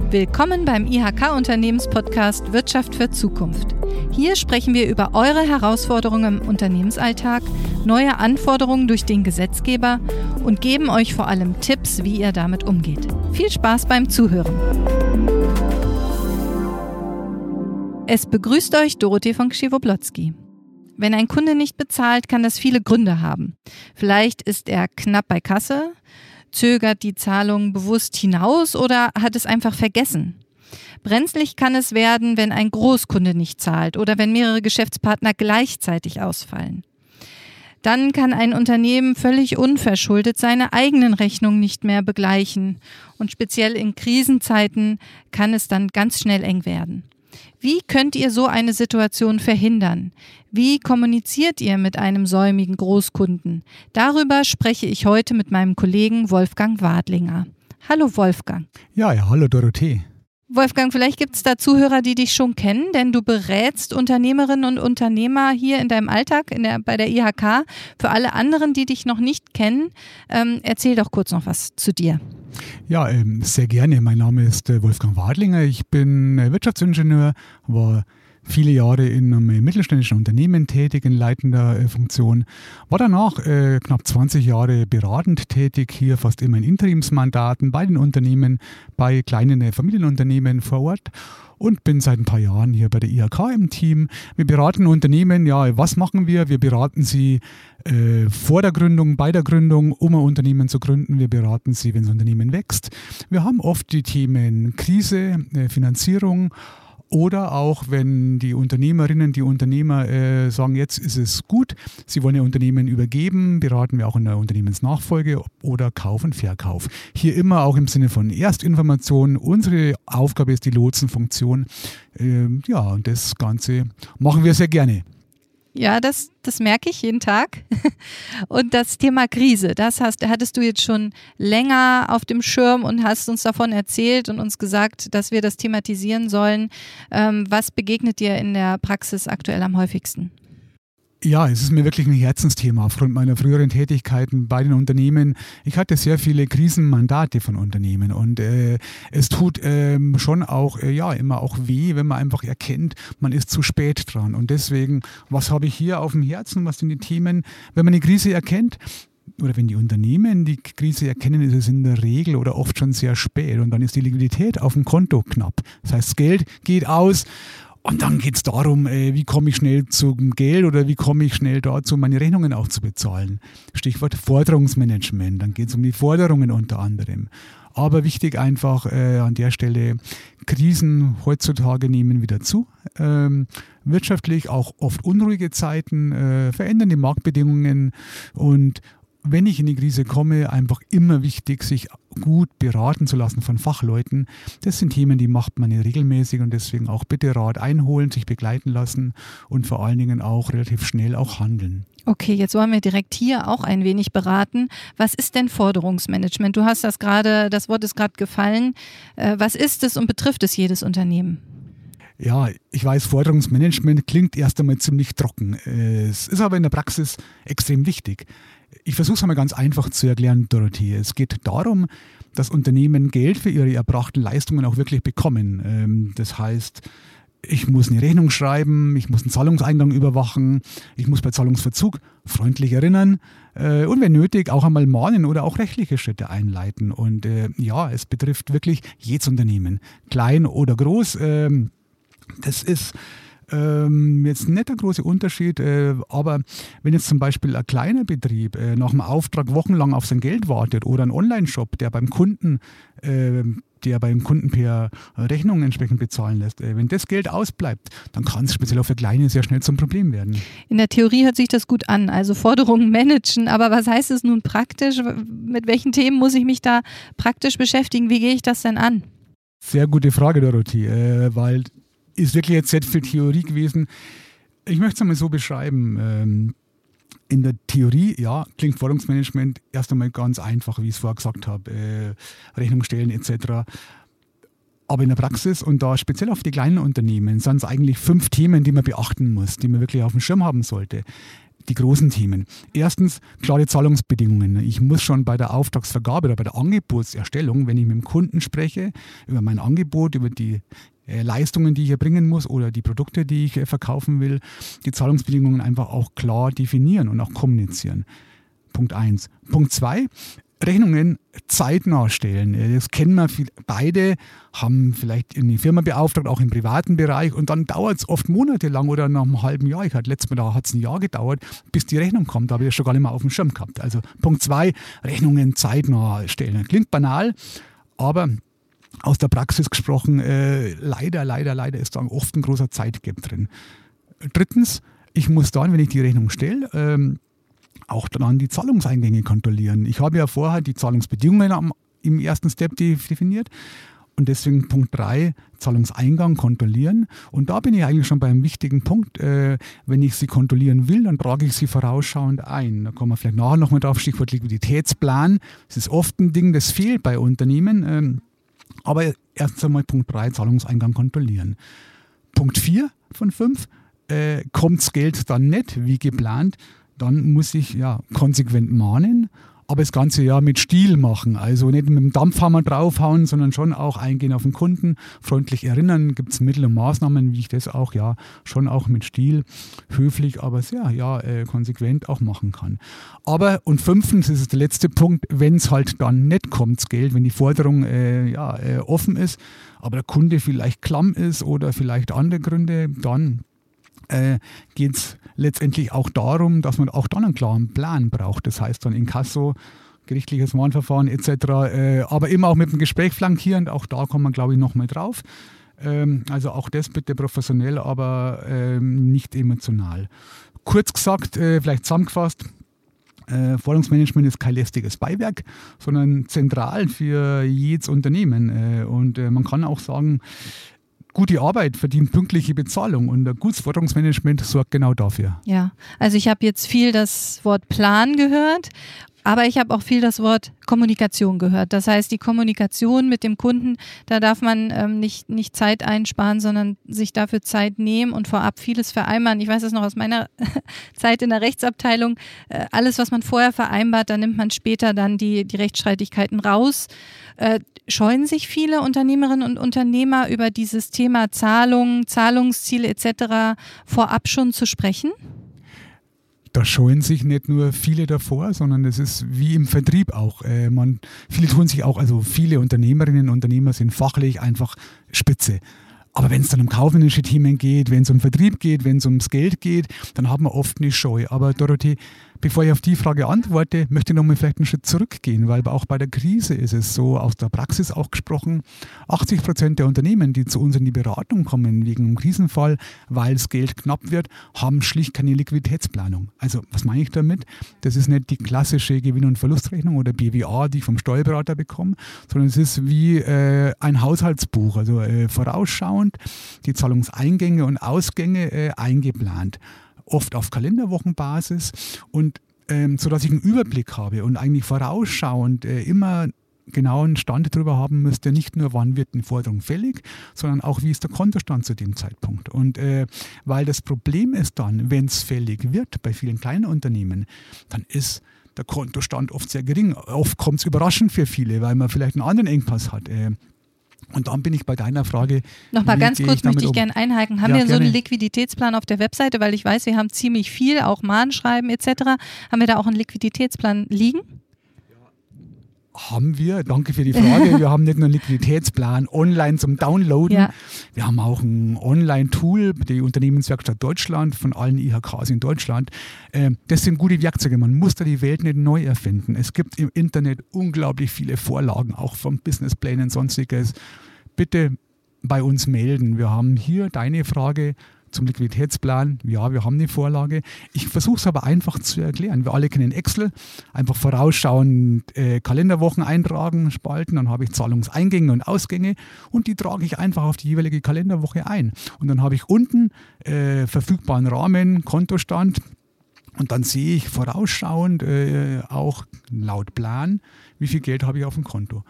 Willkommen beim IHK-Unternehmenspodcast Wirtschaft für Zukunft. Hier sprechen wir über eure Herausforderungen im Unternehmensalltag, neue Anforderungen durch den Gesetzgeber und geben euch vor allem Tipps, wie ihr damit umgeht. Viel Spaß beim Zuhören. Es begrüßt euch Dorothee von Krzywoblocki. Wenn ein Kunde nicht bezahlt, kann das viele Gründe haben. Vielleicht ist er knapp bei Kasse, zögert die Zahlung bewusst hinaus oder hat es einfach vergessen. Brenzlig kann es werden, wenn ein Großkunde nicht zahlt oder wenn mehrere Geschäftspartner gleichzeitig ausfallen. Dann kann ein Unternehmen völlig unverschuldet seine eigenen Rechnungen nicht mehr begleichen und speziell in Krisenzeiten kann es dann ganz schnell eng werden. Wie könnt ihr so eine Situation verhindern? Wie kommuniziert ihr mit einem säumigen Großkunden? Darüber spreche ich heute mit meinem Kollegen Wolfgang Wadlinger. Hallo Wolfgang. Ja, hallo Dorothee. Wolfgang, vielleicht gibt es da Zuhörer, die dich schon kennen, denn du berätst Unternehmerinnen und Unternehmer hier in deinem Alltag bei der IHK. Für alle anderen, die dich noch nicht kennen, erzähl doch kurz noch was zu dir. Ja, sehr gerne. Mein Name ist Wolfgang Wadlinger. Ich bin Wirtschaftsingenieur, war viele Jahre in einem mittelständischen Unternehmen tätig, in leitender Funktion. War danach knapp 20 Jahre beratend tätig, hier fast immer in Interimsmandaten bei den Unternehmen, bei kleinen Familienunternehmen vor Ort. Und bin seit ein paar Jahren hier bei der IHK im Team. Wir beraten Unternehmen, ja, was machen wir? Wir beraten sie vor der Gründung, bei der Gründung, um ein Unternehmen zu gründen. Wir beraten sie, wenn das Unternehmen wächst. Wir haben oft die Themen Krise, Finanzierung oder auch, wenn die Unternehmerinnen, die Unternehmer sagen, jetzt ist es gut, sie wollen ihr Unternehmen übergeben, beraten wir auch in der Unternehmensnachfolge oder Kauf und Verkauf. Hier immer auch im Sinne von Erstinformation. Unsere Aufgabe ist die Lotsenfunktion. Und das Ganze machen wir sehr gerne. Ja, das merke ich jeden Tag. Und das Thema Krise, hattest du jetzt schon länger auf dem Schirm und hast uns davon erzählt und uns gesagt, dass wir das thematisieren sollen. Was begegnet dir in der Praxis aktuell am häufigsten? Ja, es ist mir wirklich ein Herzensthema aufgrund meiner früheren Tätigkeiten bei den Unternehmen. Ich hatte sehr viele Krisenmandate von Unternehmen und es tut schon auch immer auch weh, wenn man einfach erkennt, man ist zu spät dran. Und deswegen, was habe ich hier auf dem Herzen, was sind die Themen, wenn man eine Krise erkennt? Oder wenn die Unternehmen die Krise erkennen, ist es in der Regel oder oft schon sehr spät und dann ist die Liquidität auf dem Konto knapp. Das heißt, das Geld geht aus. Und dann geht es darum, wie komme ich schnell zum Geld oder wie komme ich schnell dazu, meine Rechnungen auch zu bezahlen. Stichwort Forderungsmanagement, dann geht es um die Forderungen unter anderem. Aber wichtig einfach an der Stelle, Krisen heutzutage nehmen wieder zu. Wirtschaftlich auch oft unruhige Zeiten, verändern die Marktbedingungen und wenn ich in die Krise komme, einfach immer wichtig, sich gut beraten zu lassen von Fachleuten. Das sind Themen, die macht man ja regelmäßig und deswegen auch bitte Rat einholen, sich begleiten lassen und vor allen Dingen auch relativ schnell auch handeln. Okay, jetzt wollen wir direkt hier auch ein wenig beraten. Was ist denn Forderungsmanagement? Du hast das Wort ist gerade gefallen. Was ist es und betrifft es jedes Unternehmen? Ja, ich weiß, Forderungsmanagement klingt erst einmal ziemlich trocken. Es ist aber in der Praxis extrem wichtig. Ich versuche es einmal ganz einfach zu erklären, Dorothee. Es geht darum, dass Unternehmen Geld für ihre erbrachten Leistungen auch wirklich bekommen. Das heißt, ich muss eine Rechnung schreiben, ich muss einen Zahlungseingang überwachen, ich muss bei Zahlungsverzug freundlich erinnern und wenn nötig auch einmal mahnen oder auch rechtliche Schritte einleiten. Und es betrifft wirklich jedes Unternehmen, klein oder groß. Das ist jetzt nicht der große Unterschied, aber wenn jetzt zum Beispiel ein kleiner Betrieb nach einem Auftrag wochenlang auf sein Geld wartet oder ein Online-Shop, der beim Kunden per Rechnung entsprechend bezahlen lässt, wenn das Geld ausbleibt, dann kann es speziell auch für Kleine sehr schnell zum Problem werden. In der Theorie hört sich das gut an, also Forderungen managen, aber was heißt es nun praktisch? Mit welchen Themen muss ich mich da praktisch beschäftigen? Wie gehe ich das denn an? Sehr gute Frage, Dorothee, weil ist wirklich jetzt sehr viel Theorie gewesen. Ich möchte es einmal so beschreiben. In der Theorie, klingt Forderungsmanagement erst einmal ganz einfach, wie ich es vorher gesagt habe. Rechnung stellen etc. Aber in der Praxis und da speziell auf die kleinen Unternehmen sind es eigentlich 5 Themen, die man beachten muss, die man wirklich auf dem Schirm haben sollte. Die großen Themen. Erstens, klare Zahlungsbedingungen. Ich muss schon bei der Auftragsvergabe oder bei der Angebotserstellung, wenn ich mit dem Kunden spreche, über mein Angebot, über die Leistungen, die ich erbringen muss oder die Produkte, die ich verkaufen will, die Zahlungsbedingungen einfach auch klar definieren und auch kommunizieren. Punkt 1. Punkt 2, Rechnungen zeitnah stellen. Das kennen wir beide, haben vielleicht eine Firma beauftragt, auch im privaten Bereich, und dann dauert es oft monatelang oder nach einem halben Jahr. Letztes Mal hat es ein Jahr gedauert, bis die Rechnung kommt. Da habe ich das schon gar nicht mehr auf dem Schirm gehabt. Also Punkt 2, Rechnungen zeitnah stellen. Klingt banal, aber aus der Praxis gesprochen, leider ist da oft ein großer Zeitgap drin. Drittens, ich muss dann, wenn ich die Rechnung stelle, auch dann die Zahlungseingänge kontrollieren. Ich habe ja vorher die Zahlungsbedingungen im ersten Step definiert und deswegen Punkt 3, Zahlungseingang kontrollieren. Und da bin ich eigentlich schon bei einem wichtigen Punkt. Wenn ich sie kontrollieren will, dann trage ich sie vorausschauend ein. Da kommen wir vielleicht nachher nochmal drauf, Stichwort Liquiditätsplan. Das ist oft ein Ding, das fehlt bei Unternehmen. Aber erst einmal Punkt 3, Zahlungseingang kontrollieren. Punkt 4 von 5, kommt das Geld dann nicht wie geplant, dann muss ich konsequent mahnen, aber das Ganze mit Stil machen. Also nicht mit dem Dampfhammer draufhauen, sondern schon auch eingehen auf den Kunden, freundlich erinnern. Gibt es Mittel und Maßnahmen, wie ich das auch schon auch mit Stil, höflich, aber sehr konsequent auch machen kann. Aber, und 5, das ist der letzte Punkt, wenn es halt dann nicht kommt, das Geld, wenn die Forderung offen ist, aber der Kunde vielleicht klamm ist oder vielleicht andere Gründe, dann geht es letztendlich auch darum, dass man auch dann einen klaren Plan braucht. Das heißt dann Inkasso, gerichtliches Mahnverfahren etc., aber immer auch mit dem Gespräch flankierend. Auch da kommt man, glaube ich, nochmal drauf. Also auch das bitte professionell, aber nicht emotional. Kurz gesagt, vielleicht zusammengefasst, Forderungsmanagement ist kein lästiges Beiwerk, sondern zentral für jedes Unternehmen. Und man kann auch sagen, gute Arbeit verdient pünktliche Bezahlung und ein gutes Forderungsmanagement sorgt genau dafür. Ja, also ich habe jetzt viel das Wort Plan gehört, aber ich habe auch viel das Wort Kommunikation gehört. Das heißt, die Kommunikation mit dem Kunden, da darf man nicht Zeit einsparen, sondern sich dafür Zeit nehmen und vorab vieles vereinbaren. Ich weiß das noch aus meiner Zeit in der Rechtsabteilung. Alles, was man vorher vereinbart, da nimmt man später dann die Rechtsstreitigkeiten raus. Scheuen sich viele Unternehmerinnen und Unternehmer über dieses Thema Zahlungen, Zahlungsziele etc. vorab schon zu sprechen? Da scheuen sich nicht nur viele davor, sondern es ist wie im Vertrieb auch. Viele tun sich auch, also viele Unternehmerinnen und Unternehmer sind fachlich einfach spitze. Aber wenn es dann um kaufmännische Themen geht, wenn es um Vertrieb geht, wenn es ums Geld geht, dann haben wir oft eine Scheu. Aber Dorothee, bevor ich auf die Frage antworte, möchte ich nochmal vielleicht einen Schritt zurückgehen, weil auch bei der Krise ist es so, aus der Praxis auch gesprochen, 80% der Unternehmen, die zu uns in die Beratung kommen wegen einem Krisenfall, weil das Geld knapp wird, haben schlicht keine Liquiditätsplanung. Also was meine ich damit? Das ist nicht die klassische Gewinn- und Verlustrechnung oder BWA, die ich vom Steuerberater bekomme, sondern es ist wie ein Haushaltsbuch, also vorausschauend die Zahlungseingänge und Ausgänge eingeplant. Oft auf Kalenderwochenbasis und sodass ich einen Überblick habe und eigentlich vorausschauend immer genau einen Stand darüber haben müsste, nicht nur wann wird eine Forderung fällig, sondern auch wie ist der Kontostand zu dem Zeitpunkt. Und weil das Problem ist dann, wenn es fällig wird bei vielen kleinen Unternehmen, dann ist der Kontostand oft sehr gering. Oft kommt es überraschend für viele, weil man vielleicht einen anderen Engpass hat. Und dann bin ich bei deiner Frage. Nochmal ganz kurz möchte ich gerne einhaken. Haben wir so einen Liquiditätsplan auf der Webseite? Weil ich weiß, wir haben ziemlich viel, auch Mahnschreiben etc. Haben wir da auch einen Liquiditätsplan liegen? Haben wir, danke für die Frage. Wir haben nicht nur einen Liquiditätsplan online zum Downloaden. Ja. Wir haben auch ein Online-Tool, die Unternehmenswerkstatt Deutschland von allen IHKs in Deutschland. Das sind gute Werkzeuge. Man muss da die Welt nicht neu erfinden. Es gibt im Internet unglaublich viele Vorlagen, auch von Businessplänen und sonstiges. Bitte bei uns melden. Wir haben hier deine Frage zum Liquiditätsplan. Ja, wir haben eine Vorlage. Ich versuche es aber einfach zu erklären. Wir alle kennen Excel. Einfach vorausschauend Kalenderwochen eintragen, spalten. Dann habe ich Zahlungseingänge und Ausgänge und die trage ich einfach auf die jeweilige Kalenderwoche ein. Und dann habe ich unten verfügbaren Rahmen, Kontostand. Und dann sehe ich vorausschauend auch laut Plan, wie viel Geld habe ich auf dem Konto.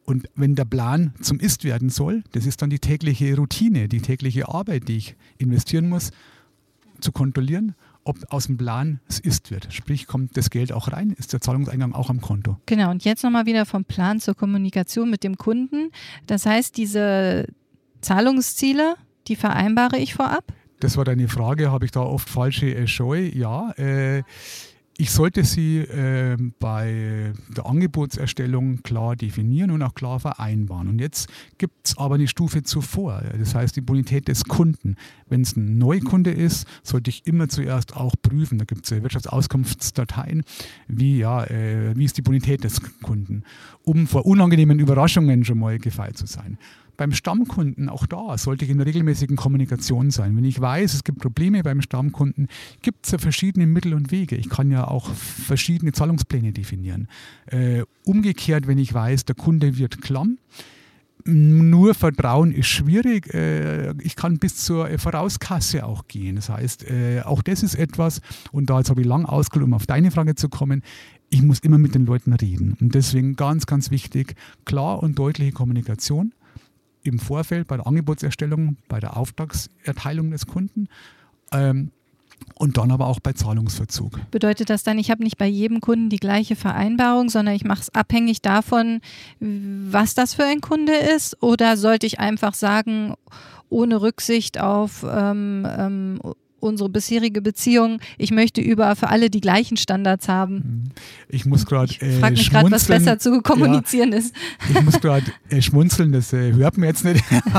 Und wenn der Plan zum Ist werden soll, das ist dann die tägliche Routine, die tägliche Arbeit, die ich investieren muss, zu kontrollieren, ob aus dem Plan es Ist wird. Sprich, kommt das Geld auch rein, ist der Zahlungseingang auch am Konto. Genau, und jetzt nochmal wieder vom Plan zur Kommunikation mit dem Kunden. Das heißt, diese Zahlungsziele, die vereinbare ich vorab? Das war deine Frage, habe ich da oft falsche Scheu? Ja, ich sollte sie bei der Angebotserstellung klar definieren und auch klar vereinbaren. Und jetzt gibt es aber eine Stufe zuvor, das heißt die Bonität des Kunden. Wenn es ein Neukunde ist, sollte ich immer zuerst auch prüfen, da gibt es Wirtschaftsauskunftsdateien, wie ist die Bonität des Kunden, um vor unangenehmen Überraschungen schon mal gefeit zu sein. Beim Stammkunden, auch da sollte ich in regelmäßigen Kommunikation sein. Wenn ich weiß, es gibt Probleme beim Stammkunden, gibt es ja verschiedene Mittel und Wege. Ich kann ja auch verschiedene Zahlungspläne definieren. Umgekehrt, wenn ich weiß, der Kunde wird klamm, nur Vertrauen ist schwierig. Ich kann bis zur Vorauskasse auch gehen. Das heißt, auch das ist etwas, und da jetzt habe ich lang ausgeholt, um auf deine Frage zu kommen, ich muss immer mit den Leuten reden. Und deswegen ganz, ganz wichtig, klar und deutliche Kommunikation. Im Vorfeld, bei der Angebotserstellung, bei der Auftragserteilung des Kunden und dann aber auch bei Zahlungsverzug. Bedeutet das dann, ich habe nicht bei jedem Kunden die gleiche Vereinbarung, sondern ich mache es abhängig davon, was das für ein Kunde ist? Oder sollte ich einfach sagen, ohne Rücksicht auf unsere bisherige Beziehung, ich möchte für alle die gleichen Standards haben? Ich muss gerade frage mich gerade, was besser zu kommunizieren ist. Ich muss gerade schmunzeln, das hört man jetzt nicht.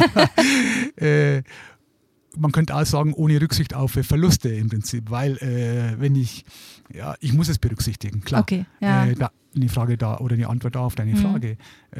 Man könnte auch sagen, ohne Rücksicht auf Verluste im Prinzip, weil ich muss es berücksichtigen, klar. Okay, ja. Eine Frage da oder eine Antwort da auf deine Frage.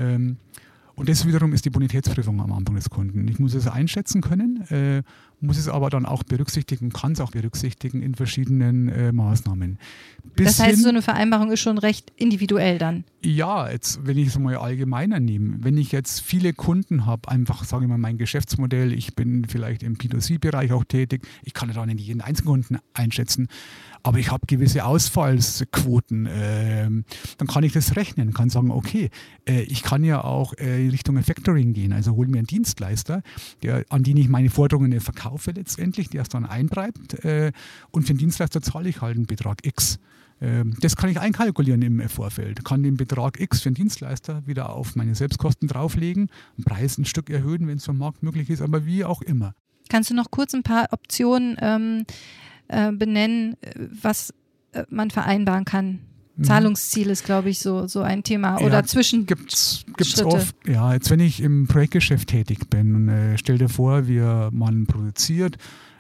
Und das wiederum ist die Bonitätsprüfung am Anfang des Kunden. Ich muss es einschätzen können, muss es aber dann auch berücksichtigen, kann es auch berücksichtigen in verschiedenen Maßnahmen. Das heißt, so eine Vereinbarung ist schon recht individuell dann? Ja, jetzt, wenn ich es mal allgemeiner nehme, wenn ich jetzt viele Kunden habe, einfach, sage ich mal, mein Geschäftsmodell, ich bin vielleicht im B2C-Bereich auch tätig, ich kann ja da nicht jeden Einzelkunden einschätzen, aber ich habe gewisse Ausfallsquoten, dann kann ich das rechnen, kann sagen, okay, ich kann ja auch in Richtung Factoring gehen, also hol mir einen Dienstleister, an den ich meine Forderungen verkaufe letztendlich, der es dann eintreibt und für den Dienstleister zahle ich halt einen Betrag X. Das kann ich einkalkulieren im Vorfeld, kann den Betrag X für den Dienstleister wieder auf meine Selbstkosten drauflegen, den Preis ein Stück erhöhen, wenn es vom Markt möglich ist, aber wie auch immer. Kannst du noch kurz ein paar Optionen benennen, was man vereinbaren kann? Zahlungsziel ist, glaube ich, so ein Thema. Oder zwischen gibt's oft. Ja, jetzt wenn ich im Projektgeschäft tätig bin und stell dir vor, man produziert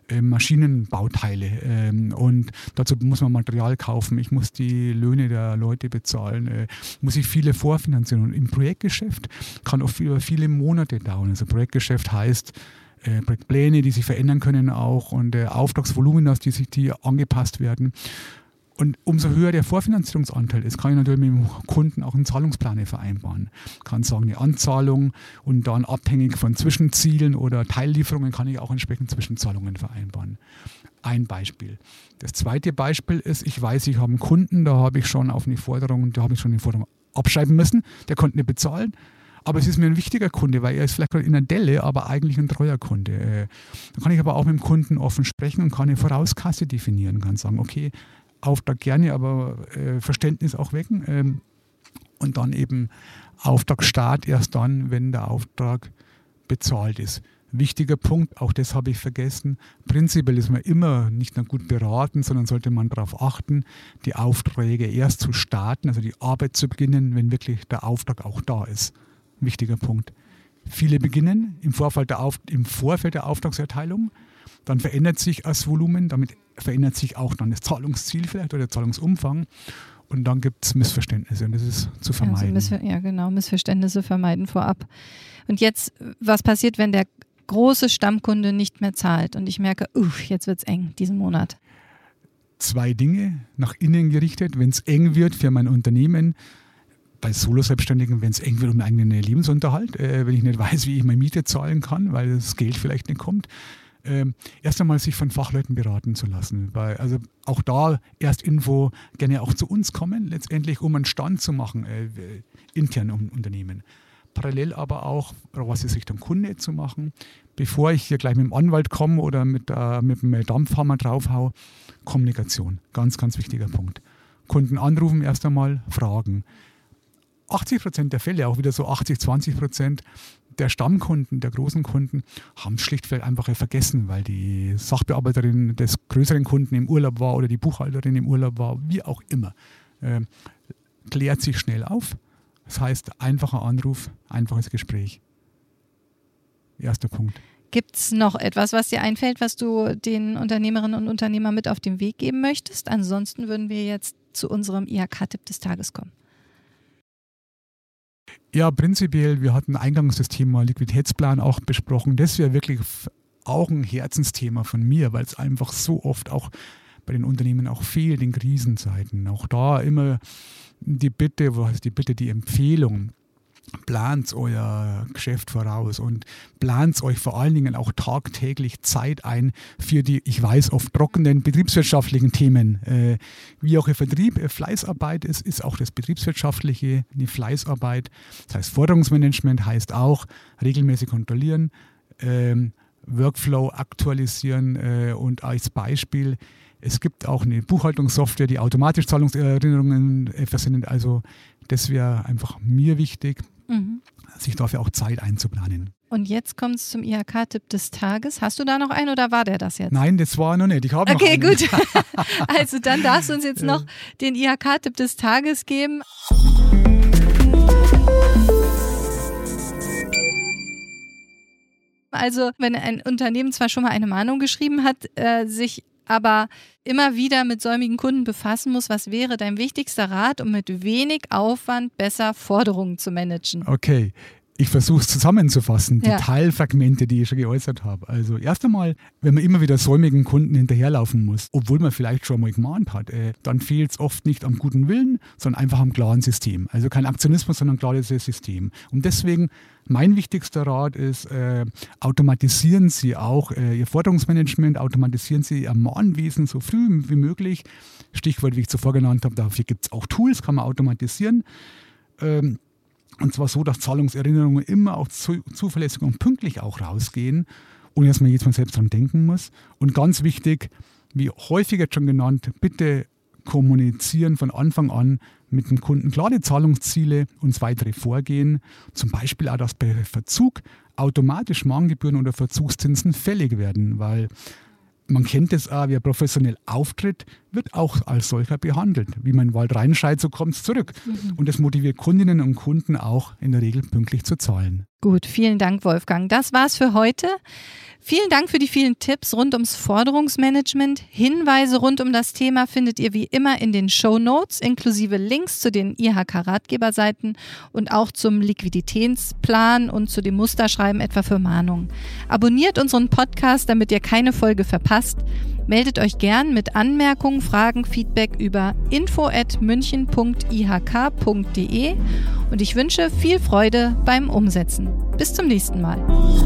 Maschinenbauteile und dazu muss man Material kaufen, ich muss die Löhne der Leute bezahlen, muss ich viele vorfinanzieren. Und im Projektgeschäft kann oft über viele Monate dauern. Also Projektgeschäft heißt Projektpläne, die sich verändern können auch und Auftragsvolumina, die angepasst werden. Und umso höher der Vorfinanzierungsanteil ist, kann ich natürlich mit dem Kunden auch einen Zahlungsplan vereinbaren. Kann sagen, eine Anzahlung und dann abhängig von Zwischenzielen oder Teillieferungen kann ich auch entsprechend Zwischenzahlungen vereinbaren. Ein Beispiel. Das zweite Beispiel ist, ich weiß, ich habe einen Kunden, da habe ich schon eine Forderung abschreiben müssen, der konnte nicht bezahlen. Aber es ist mir ein wichtiger Kunde, weil er ist vielleicht gerade in der Delle, aber eigentlich ein treuer Kunde. Dann kann ich aber auch mit dem Kunden offen sprechen und kann eine Vorauskasse definieren, kann sagen, okay, Auftrag gerne, aber Verständnis auch wecken und dann eben Auftragsstart erst dann, wenn der Auftrag bezahlt ist. Wichtiger Punkt, auch das habe ich vergessen, prinzipiell ist man immer nicht nur gut beraten, sondern sollte man darauf achten, die Aufträge erst zu starten, also die Arbeit zu beginnen, wenn wirklich der Auftrag auch da ist. Wichtiger Punkt. Viele beginnen im Vorfeld der Auftragserteilung, dann verändert sich das Volumen, damit verändert sich auch dann das Zahlungsziel vielleicht oder der Zahlungsumfang und dann gibt es Missverständnisse und das ist zu vermeiden. Also Missverständnisse vermeiden vorab. Und jetzt, was passiert, wenn der große Stammkunde nicht mehr zahlt und ich merke, jetzt wird es eng diesen Monat? 2 Dinge, nach innen gerichtet, wenn es eng wird für mein Unternehmen, bei Solo-Selbstständigen, wenn es eng wird um meinen eigenen Lebensunterhalt, wenn ich nicht weiß, wie ich meine Miete zahlen kann, weil das Geld vielleicht nicht kommt. Erst einmal sich von Fachleuten beraten zu lassen. Also auch da Erstinfo gerne auch zu uns kommen, letztendlich um einen Stand zu machen, intern im Unternehmen. parallel aber auch, was ist Richtung Kunde zu machen, bevor ich hier gleich mit dem Anwalt komme oder mit dem Dampfhammer draufhau. Kommunikation, ganz, ganz wichtiger Punkt. Kunden anrufen erst einmal, fragen. 80% der Fälle, auch wieder so 80-20% der Stammkunden, der großen Kunden, haben es schlichtweg einfach vergessen, weil die Sachbearbeiterin des größeren Kunden im Urlaub war oder die Buchhalterin im Urlaub war, wie auch immer. Klärt sich schnell auf. Das heißt, einfacher Anruf, einfaches Gespräch. Erster Punkt. Gibt es noch etwas, was dir einfällt, was du den Unternehmerinnen und Unternehmern mit auf den Weg geben möchtest? Ansonsten würden wir jetzt zu unserem IHK-Tipp des Tages kommen. Ja, prinzipiell, wir hatten eingangs das Thema Liquiditätsplan auch besprochen. Das wäre wirklich auch ein Herzensthema von mir, weil es einfach so oft auch bei den Unternehmen auch fehlt in Krisenzeiten. Auch da immer die Empfehlung, plant euer Geschäft voraus und plant euch vor allen Dingen auch tagtäglich Zeit ein für die, ich weiß, oft trockenen betriebswirtschaftlichen Themen. Wie auch im Vertrieb Fleißarbeit ist auch das Betriebswirtschaftliche eine Fleißarbeit. Das heißt, Forderungsmanagement heißt auch regelmäßig kontrollieren, Workflow aktualisieren und als Beispiel, es gibt auch eine Buchhaltungssoftware, die automatisch Zahlungserinnerungen versendet. Also das wäre einfach mir wichtig, sich dafür auch Zeit einzuplanen. Und jetzt kommt es zum IHK-Tipp des Tages. Hast du da noch einen oder war der das jetzt? Nein, das war noch nicht. Ich habe noch einen. Okay, gut. Also dann darfst du uns jetzt noch den IHK-Tipp des Tages geben. Also wenn ein Unternehmen zwar schon mal eine Mahnung geschrieben hat, sich aber immer wieder mit säumigen Kunden befassen muss, was wäre dein wichtigster Rat, um mit wenig Aufwand besser Forderungen zu managen? Okay, ich versuche es zusammenzufassen, die Teilfragmente, die ich schon geäußert habe. Also erst einmal, wenn man immer wieder säumigen Kunden hinterherlaufen muss, obwohl man vielleicht schon mal gemahnt hat, dann fehlt es oft nicht am guten Willen, sondern einfach am klaren System. Also kein Aktionismus, sondern ein klares System. Und deswegen, mein wichtigster Rat ist, automatisieren Sie auch Ihr Forderungsmanagement, automatisieren Sie Ihr Mahnwesen so früh wie möglich. Stichwort, wie ich zuvor genannt habe, dafür gibt es auch Tools, kann man automatisieren. Und zwar so, dass Zahlungserinnerungen immer auch zuverlässig und pünktlich auch rausgehen, ohne dass man jetzt mal selbst dran denken muss. Und ganz wichtig, wie häufig jetzt schon genannt, bitte kommunizieren von Anfang an mit dem Kunden klare Zahlungsziele und das weitere Vorgehen. Zum Beispiel auch, dass bei Verzug automatisch Mahngebühren oder Verzugszinsen fällig werden, weil man kennt es auch, wer professionell auftritt, wird auch als solcher behandelt. Wie man in den Wald reinschreit, so kommt es zurück. Und das motiviert Kundinnen und Kunden auch in der Regel pünktlich zu zahlen. Gut, vielen Dank, Wolfgang. Das war's für heute. Vielen Dank für die vielen Tipps rund ums Forderungsmanagement. Hinweise rund um das Thema findet ihr wie immer in den Shownotes, inklusive Links zu den IHK-Ratgeberseiten und auch zum Liquiditätsplan und zu dem Musterschreiben etwa für Mahnungen. Abonniert unseren Podcast, damit ihr keine Folge verpasst. Meldet euch gern mit Anmerkungen, Fragen, Feedback über info@münchen.ihk.de und ich wünsche viel Freude beim Umsetzen. Bis zum nächsten Mal.